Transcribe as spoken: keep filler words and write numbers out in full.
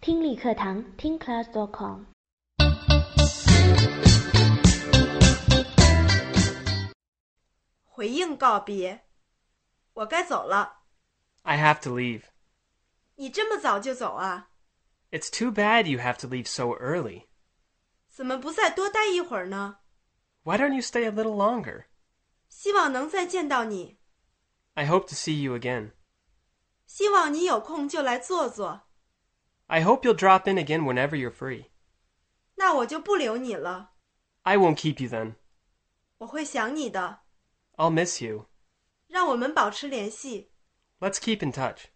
听力课堂听 class dot com。 回应告别，我该走了。 I have to leave. 你这么早就走啊？ It's too bad you have to leave so early. 怎么不再多待一会儿呢？ Why don't you stay a little longer? 希望能再见到你。 I hope to see you again. 希望你有空就来坐坐。 I hope you'll drop in again whenever you're free. 那我就不留你了。 I won't keep you then. 我会想你的。 I'll miss you. 让我们保持联系。 Let's keep in touch.